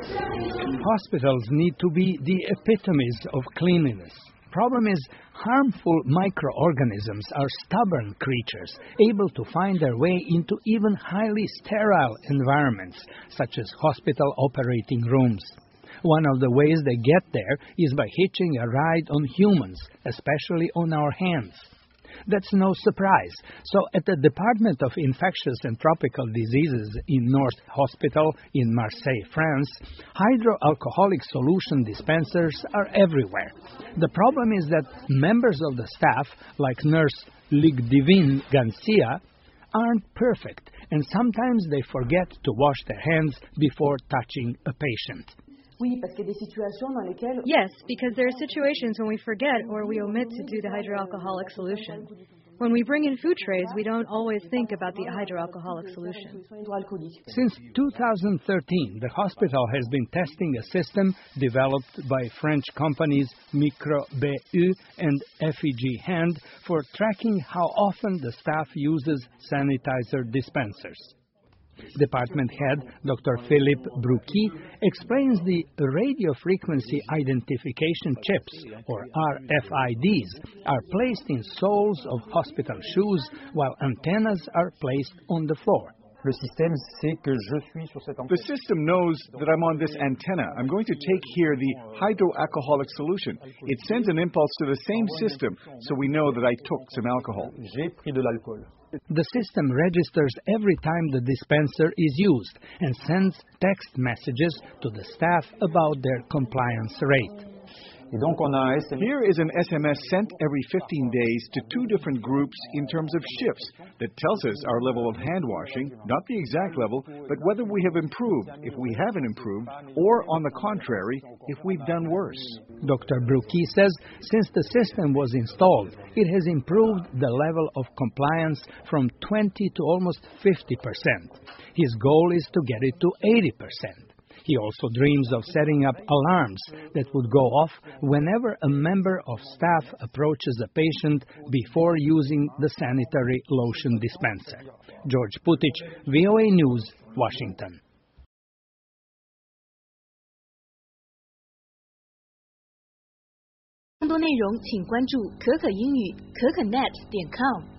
Hospitals need to be the epitomes of cleanliness. Problem is, harmful microorganisms are stubborn creatures, able to find their way into even highly sterile environments, such as hospital operating rooms. One of the ways they get there is by hitching a ride on humans, especially on our hands. That's no surprise. So at the Department of Infectious and Tropical Diseases in North Hospital in Marseille, France, hydroalcoholic solution dispensers are everywhere. The problem is that members of the staff, like nurse Ligdivine Garcia, aren't perfect, and sometimes they forget to wash their hands before touching a patient. Yes, because there are situations when we forget or we omit to do the hydroalcoholic solution. When we bring in food trays, we don't always think about the hydroalcoholic solution. Since 2013, the hospital has been testing a system developed by French companies MicroBU and FEG Hand for tracking how often the staff uses sanitizer dispensers. Department head Dr. Philippe Brouquet explains the radio frequency identification chips, or RFIDs, are placed in soles of hospital shoes while antennas are placed on the floor. The system knows that I'm on this antenna. I'm going to take here the hydroalcoholic solution. It sends an impulse to the same system, so we know that I took some alcohol. The system registers every time the dispenser is used and sends text messages to the staff about their compliance rate. Here is an SMS sent every 15 days to two different groups in terms of shifts that tells us our level of hand washing, not the exact level, but whether we have improved, if we haven't improved, or on the contrary, if we've done worse. Dr. Brouquet says since the system was installed, it has improved the level of compliance from 20 to almost 50%. His goal is to get it to 80%. He also dreams of setting up alarms that would go off whenever a member of staff approaches a patient before using the sanitary lotion dispenser. George Putich, VOA News, Washington. 更多内容请关注可可英语可可net.com。